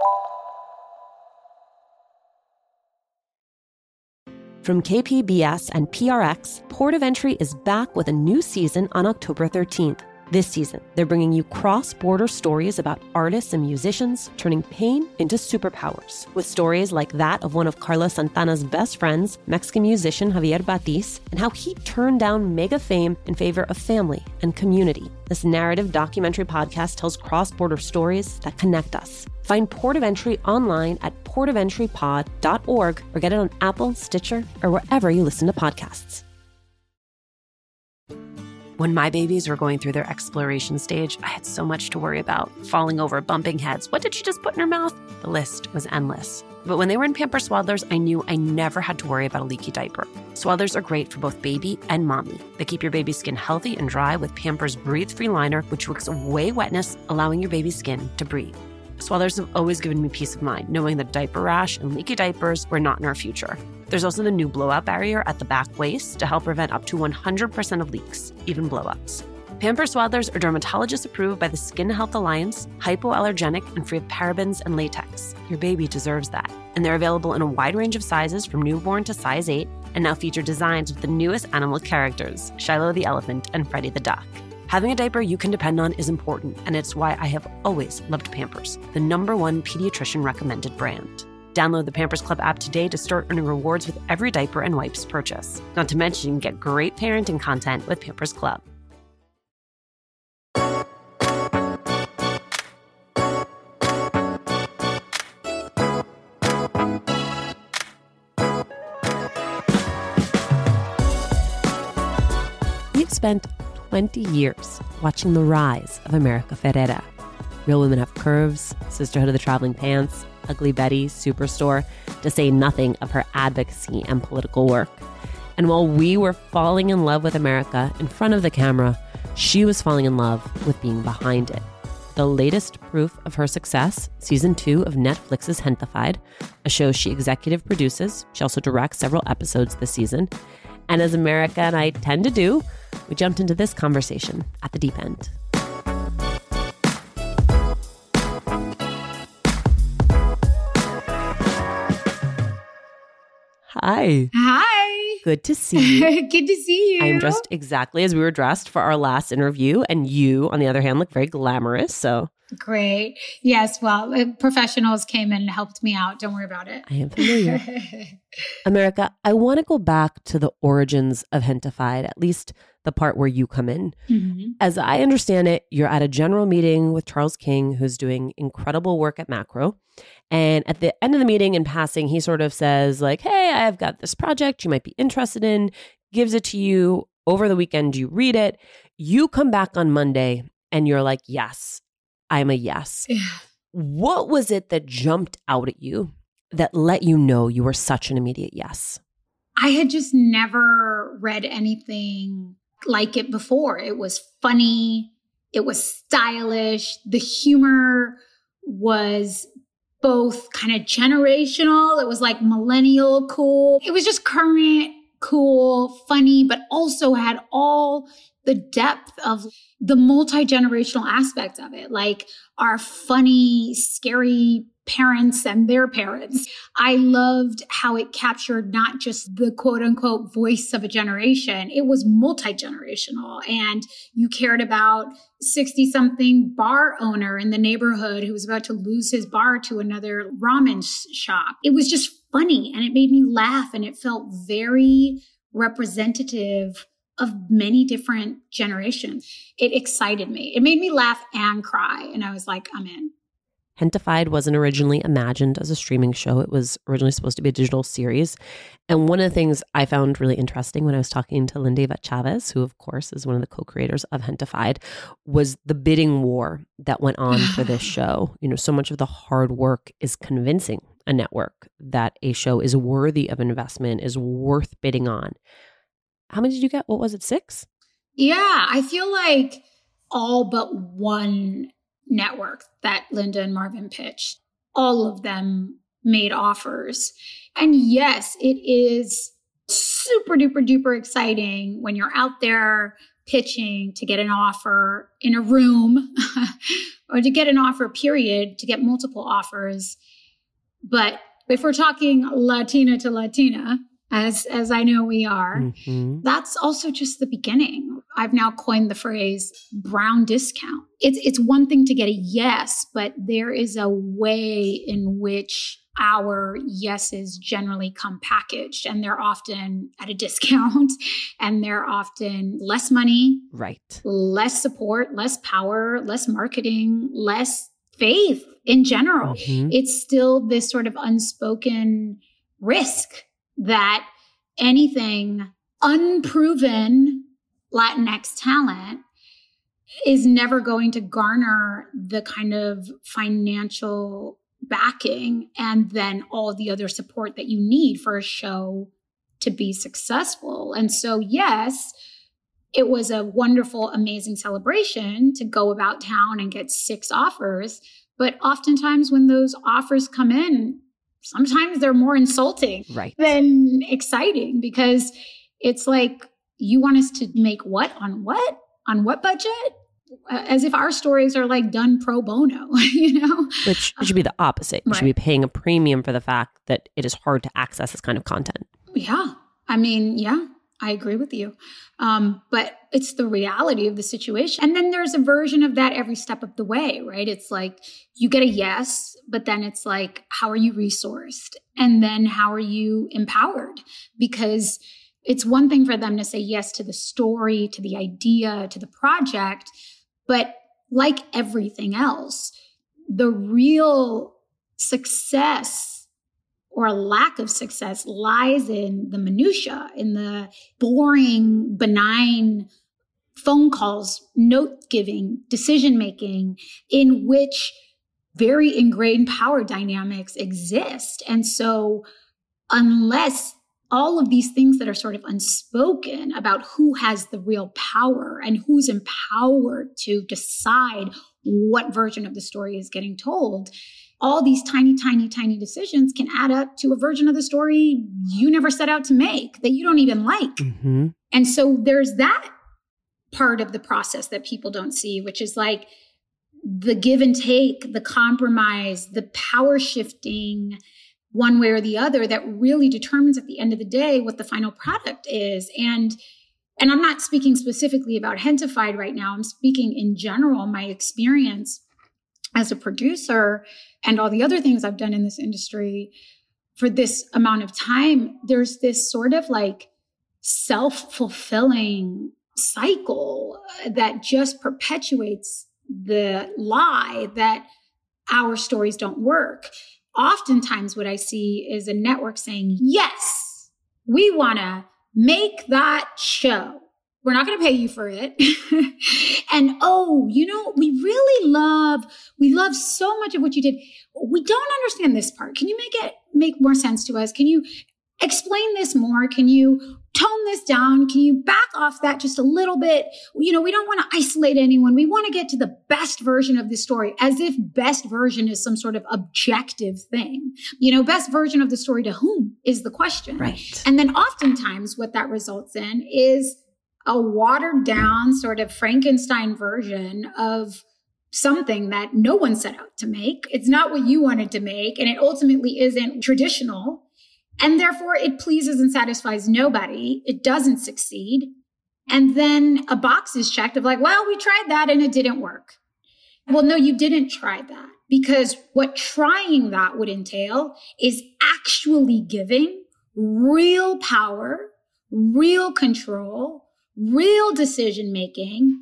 From KPBS and PRX, Port of Entry is back with a new season on October 13th. This season, they're bringing you cross-border stories about artists and musicians turning pain into superpowers, with stories like that of one of Carlos Santana's best friends, Mexican musician Javier Batiz, and how he turned down mega fame in favor of family and community. This narrative documentary podcast tells cross-border stories that connect us. Find Port of Entry online at portofentrypod.org or get it on Apple, Stitcher, or wherever you listen to podcasts. When my babies were going through their exploration stage, I had so much to worry about. Falling over, bumping heads. What did she just put in her mouth? The list was endless. But when they were in Pampers Swaddlers, I knew I never had to worry about a leaky diaper. Swaddlers are great for both baby and mommy. They keep your baby's skin healthy and dry with Pampers Breathe-Free Liner, which wicks away wetness, allowing your baby's skin to breathe. Swaddlers have always given me peace of mind, knowing that diaper rash and leaky diapers were not in our future. There's also the new blowout barrier at the back waist to help prevent up to 100% of leaks, even blowouts. Pampers Swaddlers are dermatologist approved by the Skin Health Alliance, hypoallergenic, and free of parabens and latex. Your baby deserves that. And they're available in a wide range of sizes from newborn to size 8, and now feature designs with the newest animal characters, Shiloh the elephant and Freddie the duck. Having a diaper you can depend on is important, and it's why I have always loved Pampers, the #1 pediatrician recommended brand. Download the Pampers Club app today to start earning rewards with every diaper and wipes purchase. Not to mention, you can get great parenting content with Pampers Club. We've spent 20 years watching the rise of America Ferrera. Real Women Have Curves, Sisterhood of the Traveling Pants, Ugly Betty, Superstore, to say nothing of her advocacy and political work. And while we were falling in love with America in front of the camera, she was falling in love with being behind it. The latest proof of her success, season 2 of Netflix's Gentefied, a show she executive produces. She also directs several episodes this season. And as America and I tend to do, we jumped into this conversation at the deep end. Hi. Hi. Good to see you. Good to see you. I'm dressed exactly as we were dressed for our last interview. And you, on the other hand, look very glamorous. So great. Yes. Well, professionals came and helped me out. Don't worry about it. I am familiar. America, I want to go back to the origins of Gentefied, at least the part where you come in. Mm-hmm. As I understand it, you're at a general meeting with Charles King, who's doing incredible work at Macro. And at the end of the meeting, in passing, he sort of says like, hey, I've got this project you might be interested in, gives it to you. Over the weekend, you read it. You come back on Monday and you're like, yes, I'm a yes. Yeah. What was it that jumped out at you that let you know you were such an immediate yes? I had just never read anything like it before. It was funny. It was stylish. The humor was both kind of generational. It was like millennial cool. It was just current, cool, funny, but also had all the depth of the multi-generational aspect of it, like our funny, scary parents and their parents. I loved how it captured not just the quote unquote voice of a generation. It was multi-generational, and you cared about 60-something bar owner in the neighborhood who was about to lose his bar to another ramen shop. It was just funny, and it made me laugh, and it felt very representative of many different generations. It excited me. It made me laugh and cry. And I was like, I'm in. Gentefied wasn't originally imagined as a streaming show. It was originally supposed to be a digital series. And one of the things I found really interesting when I was talking to Linda Chavez, who of course is one of the co-creators of Gentefied, was the bidding war that went on for this show. You know, so much of the hard work is convincing a network that a show is worthy of investment, is worth bidding on. How many did you get? What was it, 6? Yeah, I feel like all but one network that Linda and Marvin pitched, all of them made offers. And yes, it is super duper duper exciting when you're out there pitching to get an offer in a room or to get an offer, period, to get multiple offers. But if we're talking Latina to Latina, as I know we are, that's also just the beginning. I've now coined the phrase brown discount. It's one thing to get a yes, but there is a way in which our yeses generally come packaged, and they're often at a discount, and they're often less money, right? Less support, less power, less marketing, less faith in general. It's still this sort of unspoken risk that anything unproven Latinx talent is never going to garner the kind of financial backing and then all the other support that you need for a show to be successful. And so, yes, it was a wonderful, amazing celebration to go about town and get 6 offers. But oftentimes when those offers come in, sometimes they're more insulting than exciting, because it's like, you want us to make what? On what budget? As if our stories are like done pro bono, you know? Which should be the opposite. You should be paying a premium for the fact that it is hard to access this kind of content. Yeah. I mean, yeah, I agree with you. But it's the reality of the situation. And then there's a version of that every step of the way, right? It's like you get a yes, but then it's like, how are you resourced? And then how are you empowered? Because it's one thing for them to say yes to the story, to the idea, to the project. But like everything else, the real success or lack of success lies in the minutia, in the boring, benign phone calls, note-giving, decision-making, in which very ingrained power dynamics exist. And so unless all of these things that are sort of unspoken about who has the real power and who's empowered to decide what version of the story is getting told, all these tiny, tiny, tiny decisions can add up to a version of the story you never set out to make, that you don't even like. And so there's that part of the process that people don't see, which is like the give and take, the compromise, the power shifting one way or the other that really determines at the end of the day what the final product is. And I'm not speaking specifically about Hentified right now. I'm speaking in general, my experience as a producer and all the other things I've done in this industry for this amount of time. There's this sort of like self-fulfilling cycle that just perpetuates the lie that our stories don't work. Oftentimes what I see is a network saying, yes, we want to make that show. We're not going to pay you for it. And, oh, you know, we love so much of what you did. We don't understand this part. Can you make more sense to us? Can you explain this more? Can you tone this down? Can you back off that just a little bit? You know, we don't want to isolate anyone. We want to get to the best version of the story, as if best version is some sort of objective thing. You know, best version of the story to whom is the question. Right. And then oftentimes what that results in is a watered down sort of Frankenstein version of something that no one set out to make. It's not what you wanted to make, and it ultimately isn't traditional. And therefore, it pleases and satisfies nobody. It doesn't succeed. And then a box is checked of like, well, we tried that and it didn't work. Well, no, you didn't try that, because what trying that would entail is actually giving real power, real control, real decision-making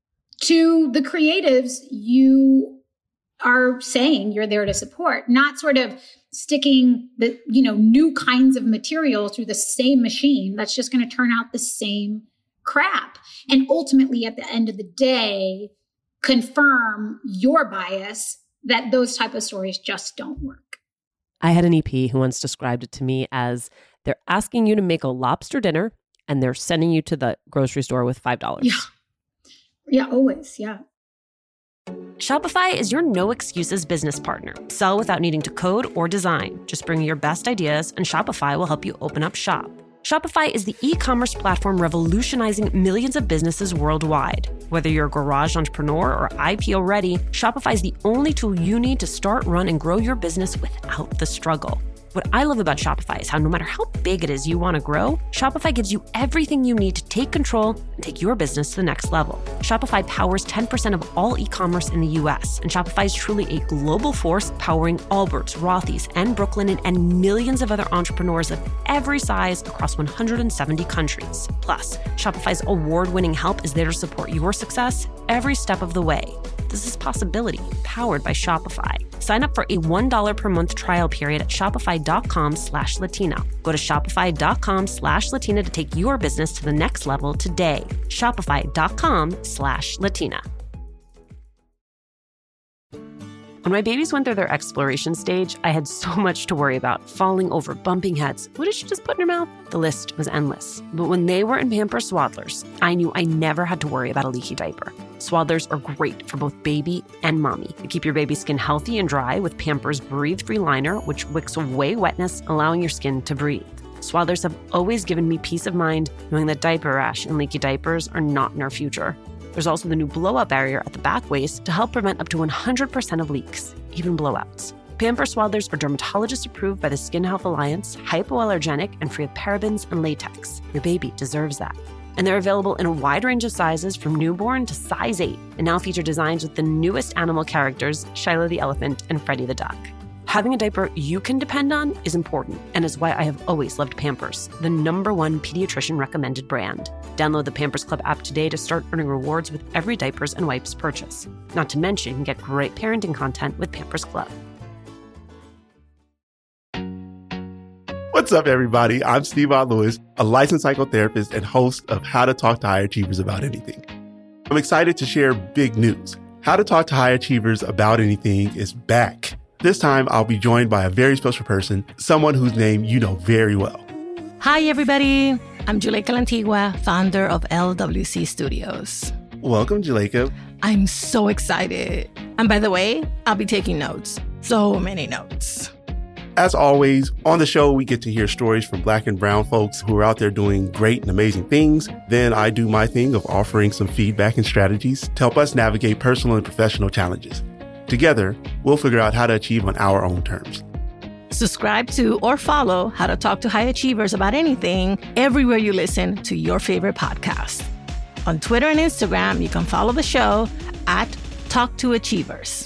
to the creatives you are saying you're there to support, not sort of sticking the, you know, new kinds of material through the same machine that's just going to turn out the same crap. And ultimately, at the end of the day, confirm your bias that those type of stories just don't work. I had an EP who once described it to me as they're asking you to make a lobster dinner and they're sending you to the grocery store with $5. Yeah. Yeah, always. Yeah. Shopify is your no excuses business partner. Sell without needing to code or design. Just bring your best ideas and Shopify will help you open up shop. Shopify is the e-commerce platform revolutionizing millions of businesses worldwide. Whether you're a garage entrepreneur or IPO ready, Shopify is the only tool you need to start, run, and grow your business without the struggle. What I love about Shopify is how no matter how big it is you want to grow, Shopify gives you everything you need to take control and take your business to the next level. Shopify powers 10% of all e-commerce in the US, and Shopify is truly a global force powering Allbirds, Rothy's, and Brooklinen, and millions of other entrepreneurs of every size across 170 countries. Plus, Shopify's award-winning help is there to support your success every step of the way. This is Possibility, powered by Shopify. Sign up for a $1 per month trial period at shopify.com/Latina. Go to shopify.com/Latina to take your business to the next level today. Shopify.com/Latina. When my babies went through their exploration stage, I had so much to worry about. Falling over, bumping heads. What did she just put in her mouth? The list was endless. But when they were in Pampers Swaddlers, I knew I never had to worry about a leaky diaper. Swaddlers are great for both baby and mommy. They keep your baby's skin healthy and dry with Pampers Breathe-Free Liner, which wicks away wetness, allowing your skin to breathe. Swaddlers have always given me peace of mind knowing that diaper rash and leaky diapers are not in our future. There's also the new blowout barrier at the back waist to help prevent up to 100% of leaks, even blowouts. Pampers Swaddlers are dermatologist approved by the Skin Health Alliance, hypoallergenic, and free of parabens and latex. Your baby deserves that. And they're available in a wide range of sizes from newborn to size 8, and now feature designs with the newest animal characters, Shiloh the elephant and Freddie the duck. Having a diaper you can depend on is important, and is why I have always loved Pampers, the #1 pediatrician recommended brand. Download the Pampers Club app today to start earning rewards with every diapers and wipes purchase. Not to mention, you can get great parenting content with Pampers Club. What's up, everybody? I'm Steve-Aud Lewis, a licensed psychotherapist and host of How to Talk to High Achievers About Anything. I'm excited to share big news. How to Talk to High Achievers About Anything is back. This time, I'll be joined by a very special person, someone whose name you know very well. Hi, everybody. I'm Juleyka Lantigua, founder of LWC Studios. Welcome, Juleyka. I'm so excited. And by the way, I'll be taking notes. So many notes. As always, on the show, we get to hear stories from Black and brown folks who are out there doing great and amazing things. Then I do my thing of offering some feedback and strategies to help us navigate personal and professional challenges. Together, we'll figure out how to achieve on our own terms. Subscribe to or follow How to Talk to High Achievers About Anything everywhere you listen to your favorite podcast. On Twitter and Instagram, you can follow the show at Talk to Achievers.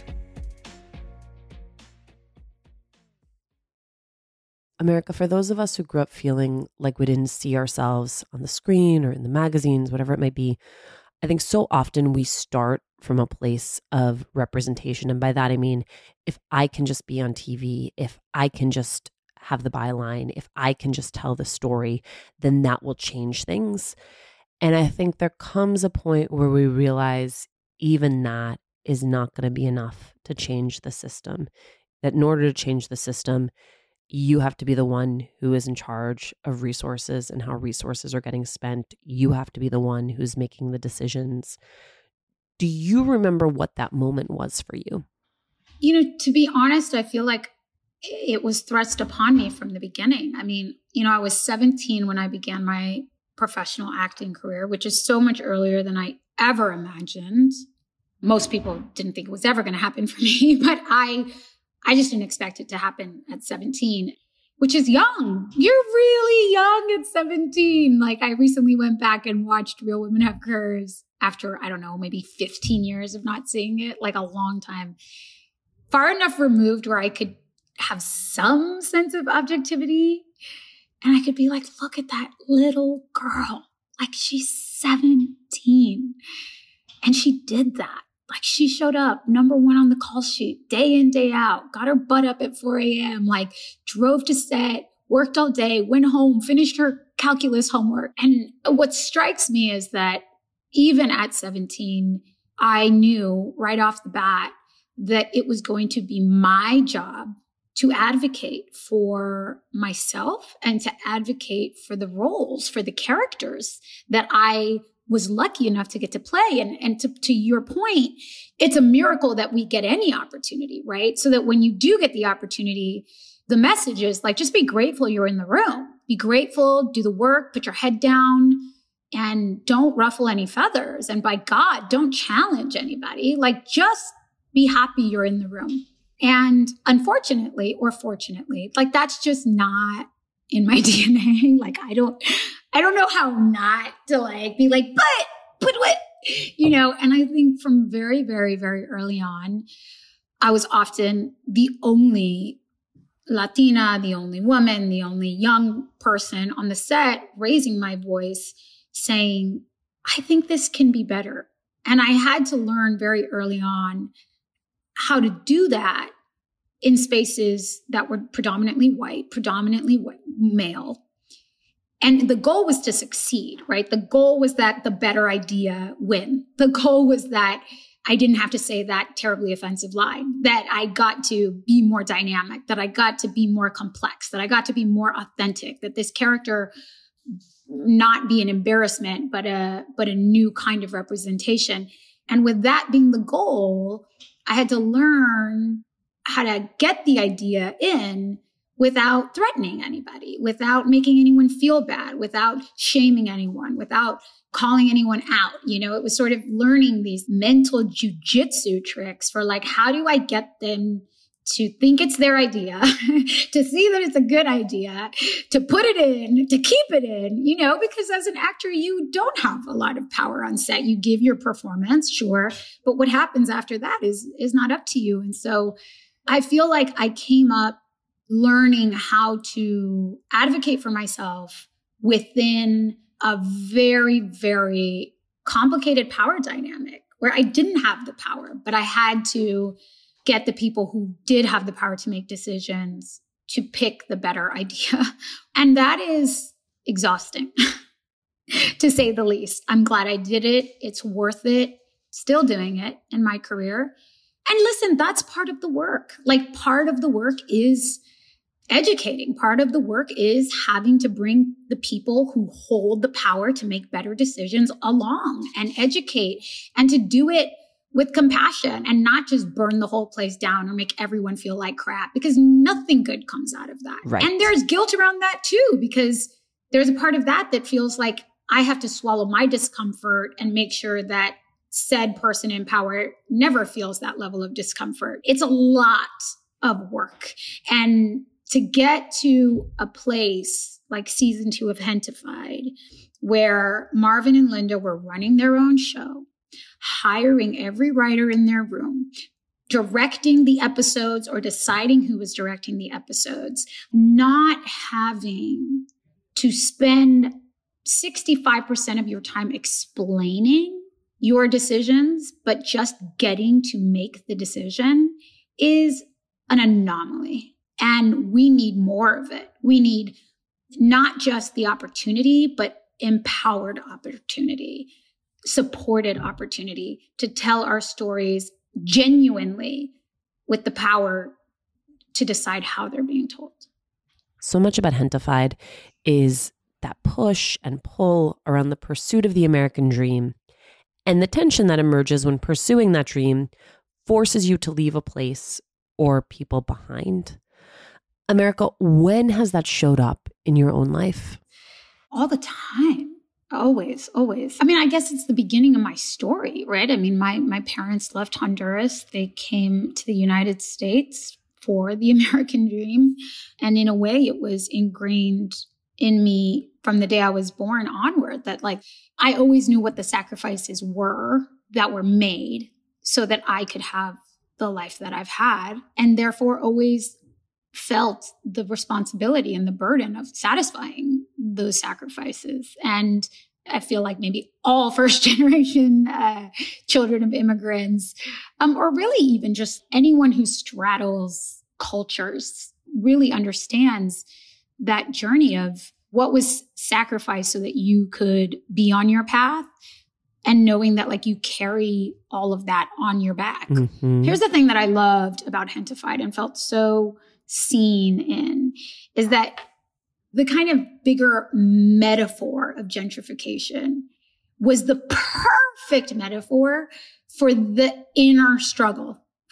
America, for those of us who grew up feeling like we didn't see ourselves on the screen or in the magazines, whatever it might be, I think so often we start from a place of representation. And by that, I mean, if I can just be on TV, if I can just have the byline, if I can just tell the story, then that will change things. And I think there comes a point where we realize even that is not going to be enough to change the system. That in order to change the system, you have to be the one who is in charge of resources and how resources are getting spent. You have to be the one who's making the decisions. Do you remember what that moment was for you? You know, to be honest, I feel like it was thrust upon me from the beginning. I mean, I was 17 when I began my professional acting career, which is so much earlier than I ever imagined. Most people didn't think it was ever going to happen for me, but I just didn't expect it to happen at 17, which is young. You're really young at 17. Like, I recently went back and watched Real Women Have Curves after, I don't know, maybe 15 years of not seeing it, like a long time. Far enough removed where I could have some sense of objectivity. And I could be like, look at that little girl. Like, she's 17. And she did that. Like, she showed up #1 on the call sheet, day in, day out, got her butt up at 4 a.m., like drove to set, worked all day, went home, finished her calculus homework. And what strikes me is that even at 17, I knew right off the bat that it was going to be my job to advocate for myself and to advocate for the roles, for the characters that I was lucky enough to get to play. And to your point, it's a miracle that we get any opportunity, right? So that when you do get the opportunity, the message is like, just be grateful you're in the room. be grateful, do the work, put your head down, and don't ruffle any feathers. And by God, don't challenge anybody. Like, just be happy you're in the room. And unfortunately, or fortunately, like, that's just not in my DNA. Like, I don't know how not to like be like, but what, you know? And I think from very, very, very early on, I was often the only Latina, the only woman, the only young person on the set, raising my voice, saying, I think this can be better. And I had to learn very early on how to do that in spaces that were predominantly white, male. And the goal was to succeed, right? The goal was that the better idea win. The goal was that I didn't have to say that terribly offensive line, that I got to be more dynamic, that I got to be more complex, that I got to be more authentic, that this character not be an embarrassment, but a new kind of representation. And with that being the goal, I had to learn how to get the idea in without threatening anybody, without making anyone feel bad, without shaming anyone, without calling anyone out. You know, it was sort of learning these mental jujitsu tricks for like, how do I get them to think it's their idea, to see that it's a good idea, to put it in, to keep it in, you know, because as an actor, you don't have a lot of power on set. You give your performance, sure, but what happens after that is not up to you. And so I feel like I came up learning how to advocate for myself within a very, very complicated power dynamic where I didn't have the power, but I had to get the people who did have the power to make decisions to pick the better idea. And that is exhausting, to say the least. I'm glad I did it. It's worth it. Still doing it in my career. And listen, that's part of the work. Like, part of the work is educating. Part of the work is having to bring the people who hold the power to make better decisions along and educate, and to do it with compassion and not just burn the whole place down or make everyone feel like crap, because nothing good comes out of that. Right. And there's guilt around that too, because there's a part of that that feels like I have to swallow my discomfort and make sure that said person in power never feels that level of discomfort. It's a lot of work. And to get to a place like season 2 of Hentified, where Marvin and Linda were running their own show, hiring every writer in their room, directing the episodes or deciding who was directing the episodes, not having to spend 65% of your time explaining your decisions, but just getting to make the decision, is an anomaly. And we need more of it. We need not just the opportunity, but empowered opportunity, supported opportunity to tell our stories genuinely with the power to decide how they're being told. So much about Hentified is that push and pull around the pursuit of the American dream, and the tension that emerges when pursuing that dream forces you to leave a place or people behind. America, when has that showed up in your own life? All the time. Always, always. I mean, I guess it's the beginning of my story, right? I mean, my parents left Honduras. They came to the United States for the American dream. And in a way, it was ingrained in me from the day I was born onward, that like, I always knew what the sacrifices were that were made so that I could have the life that I've had, and therefore always felt the responsibility and the burden of satisfying those sacrifices. And I feel like maybe all first generation children of immigrants, or really even just anyone who straddles cultures, really understands that journey of what was sacrificed so that you could be on your path, and knowing that like you carry all of that on your back. Mm-hmm. Here's the thing that I loved about Hentified and felt so seen in, is that the kind of bigger metaphor of gentrification was the perfect metaphor for the inner struggle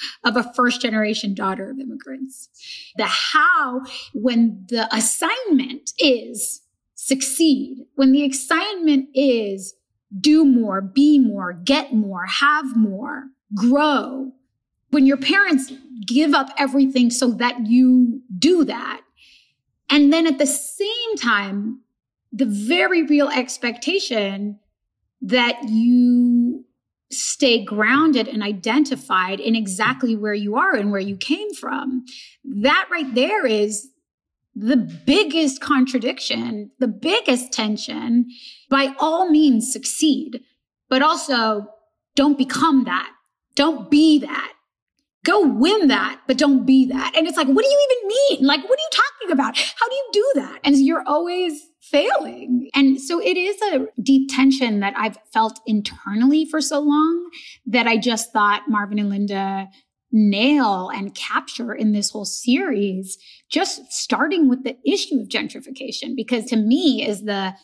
of a first-generation daughter of immigrants. The how, when the assignment is succeed, when the assignment is do more, be more, get more, have more, grow, when your parents give up everything so that you do that, and then at the same time, the very real expectation that you stay grounded and identified in exactly where you are and where you came from. That right there is the biggest contradiction, the biggest tension. By all means, succeed, but also don't become that. Don't be that. Go win that, but don't be that. And it's like, what do you even mean? Like, what are you talking about? How do you do that? And you're always failing. And so it is a deep tension that I've felt internally for so long that I just thought Marvin and Linda nail and capture in this whole series, just starting with the issue of gentrification, because to me is the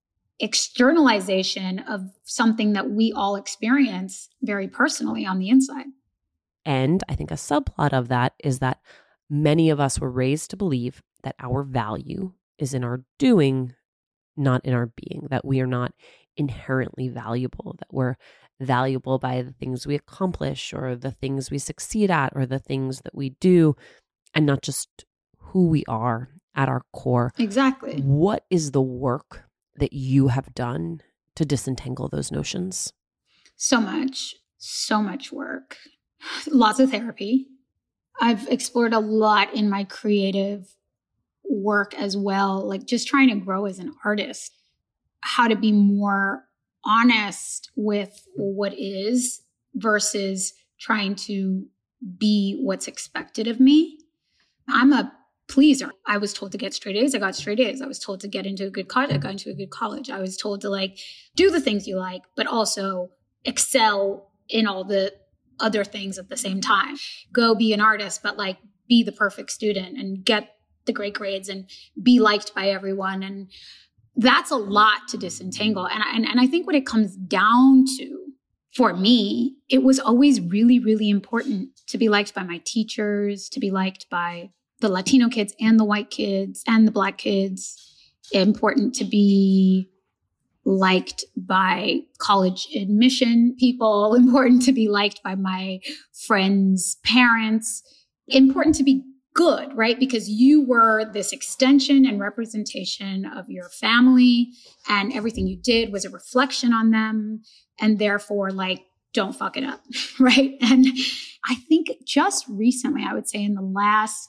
externalization of something that we all experience very personally on the inside. And I think a subplot of that is that many of us were raised to believe that our value is in our doing, not in our being, that we are not inherently valuable, that we're valuable by the things we accomplish or the things we succeed at or the things that we do, and not just who we are at our core. Exactly. What is the work that you have done to disentangle those notions? So much work. Lots of therapy. I've explored a lot in my creative work as well, like just trying to grow as an artist, how to be more honest with what is versus trying to be what's expected of me. I'm a pleaser. I was told to get straight A's. I got straight A's. I was told to get into a good college. I got into a good college. I was told to like do the things you like, but also excel in all the other things at the same time. Go be an artist, but like be the perfect student and get the great grades and be liked by everyone. And that's a lot to disentangle. And I think what it comes down to, for me, it was always really, really important to be liked by my teachers, to be liked by the Latino kids and the white kids and the Black kids. Important to be liked by college admission people, important to be liked by my friends' parents, important to be good, right? Because you were this extension and representation of your family, and everything you did was a reflection on them. And therefore, like, don't fuck it up, right? And I think just recently, I would say in the last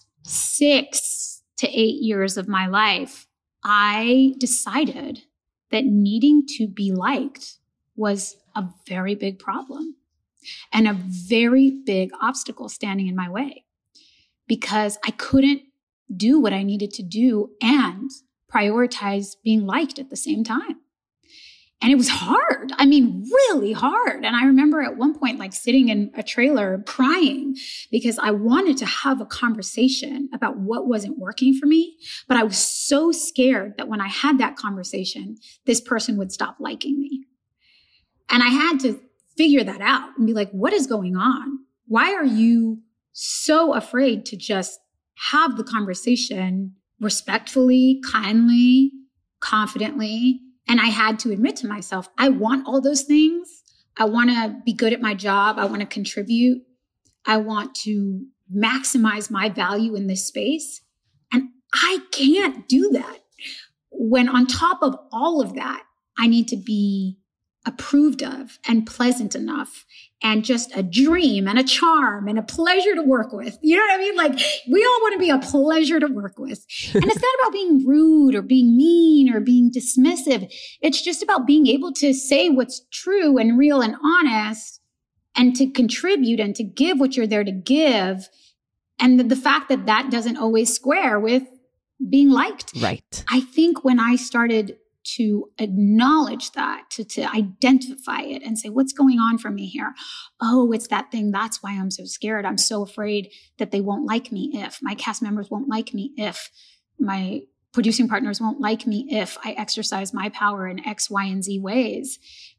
6 to 8 years of my life, I decided that needing to be liked was a very big problem and a very big obstacle standing in my way, because I couldn't do what I needed to do and prioritize being liked at the same time. And it was hard. I mean, really hard. And I remember at one point, like sitting in a trailer crying because I wanted to have a conversation about what wasn't working for me. But I was so scared that when I had that conversation, this person would stop liking me. And I had to figure that out and be like, what is going on? Why are you so afraid to just have the conversation respectfully, kindly, confidently? And I had to admit to myself, I want all those things. I want to be good at my job. I want to contribute. I want to maximize my value in this space. And I can't do that when on top of all of that, I need to be approved of and pleasant enough and just a dream and a charm and a pleasure to work with. You know what I mean? Like, we all want to be a pleasure to work with. And it's not about being rude or being mean or being dismissive. It's just about being able to say what's true and real and honest and to contribute and to give what you're there to give. And the fact that that doesn't always square with being liked. Right. I think when I started to acknowledge that, to identify it and say, what's going on for me here? Oh, it's that thing. That's why I'm so scared. I'm so afraid that they won't like me if my cast members won't like me, if my producing partners won't like me, if I exercise my power in X, Y, and Z ways.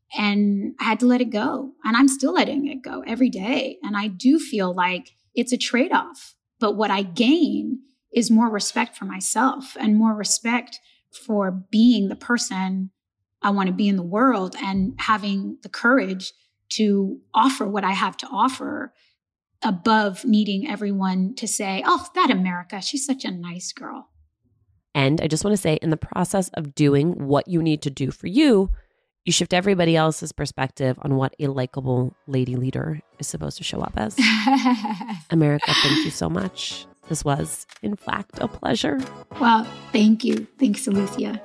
And I had to let it go. And I'm still letting it go every day. And I do feel like it's a trade-off. But what I gain is more respect for myself and more respect for being the person I want to be in the world and having the courage to offer what I have to offer above needing everyone to say, oh, that America, she's such a nice girl. And I just want to say, in the process of doing what you need to do for you, you shift everybody else's perspective on what a likable lady leader is supposed to show up as. America, thank you so much. This was, in fact, a pleasure. Well, thank you. Thanks, Alicia.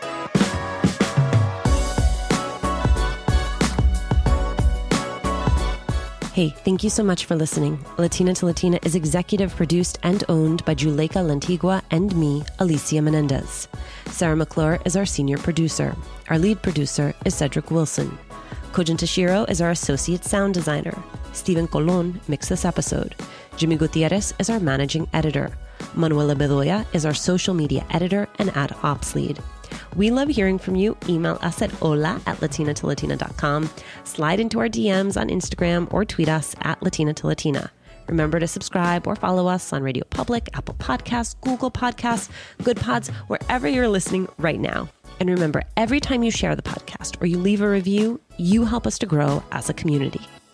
Hey, thank you so much for listening. Latina to Latina is executive produced and owned by Juleyka Lantigua and me, Alicia Menendez. Sarah McClure is our senior producer. Our lead producer is Cedric Wilson. Kojin Tashiro is our associate sound designer. Stephen Colon mixed this episode. Jimmy Gutierrez is our managing editor. Manuela Bedoya is our social media editor and ad ops lead. We love hearing from you. Email us at hola@latinatolatina.com. Slide into our DMs on Instagram or tweet us at Latina to Latina. Remember to subscribe or follow us on Radio Public, Apple Podcasts, Google Podcasts, Good Pods, wherever you're listening right now. And remember, every time you share the podcast or you leave a review, you help us to grow as a community.